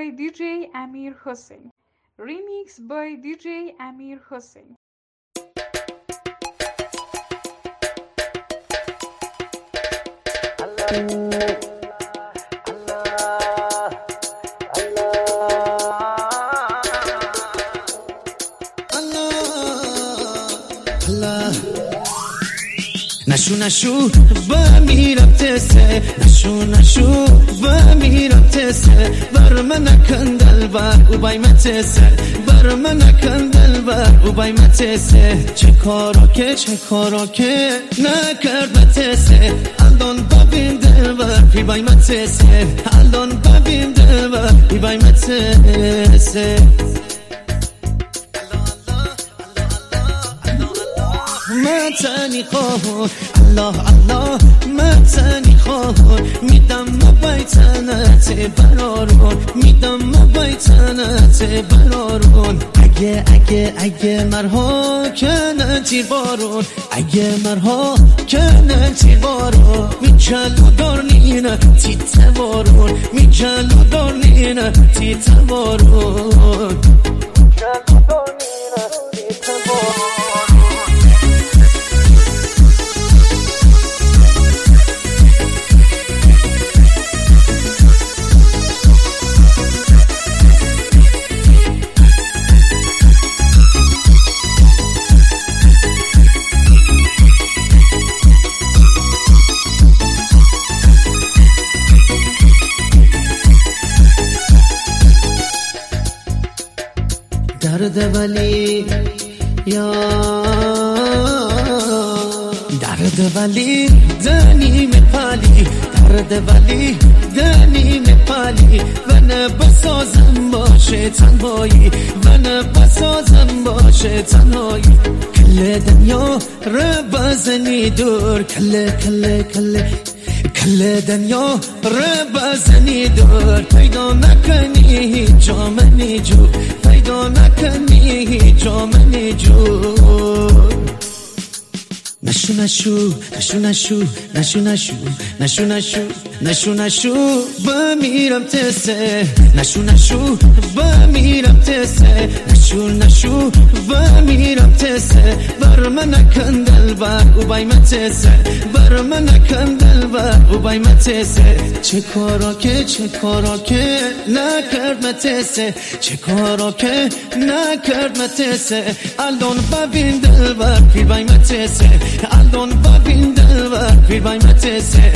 by DJ Amir Hossain. Remix by DJ Amir Hossain. نشو بمیرم تسه نشو بمیرم تسه بر من کندل بر او بای متسه بر من کندل بر او بای متسه چه کارا که نکرد متسه الان ببین دل بر پی بای متسه الان ببین دل بر پی بای متسه متنی خواهر الله متنی خواهر میدم بیتنت برارون میدم بیتنت برارون اگه مرها کنه تیر بارون اگه مرها کنه تیر بارون میچلو دارنینه تیت بارون میچلو دارنینه تیت بارون میچلو دارنینه تیت بارون درد ولی یا درد ولی دنی مپالی درد ولی دنی مپالی ون بسازم باشه تنهایی ون بسازم باشه تنهایی کل دنیا رو بزنی دور کل دنیا رو بزنی دور پیدا نکنی جامنی جو پیدا نکنی جامنی جو نشو بمیرم تسه نشو بمیرم تسه نشو بمیرم تسه بر من کندل بر او بای متسه بر من کندل بر او بای متسه چه کارا که نکرد متسه چه کارا که نکرد متسه الان ببین دل بر پیر بای متسه الان ببین دل بر پیر بای متسه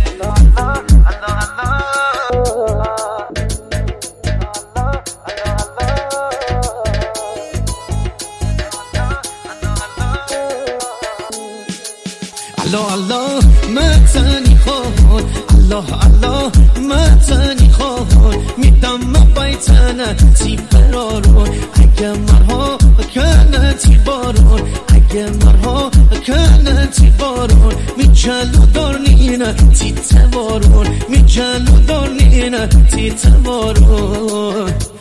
الله متنی خواهر الله متنی خواهر میدم بیتنه تی برارون اگه مرها کنه تی بارون اگه مرها کنه تی بارون میچلو دارنینه تی تبارون میچلو دارنینه تی تبارون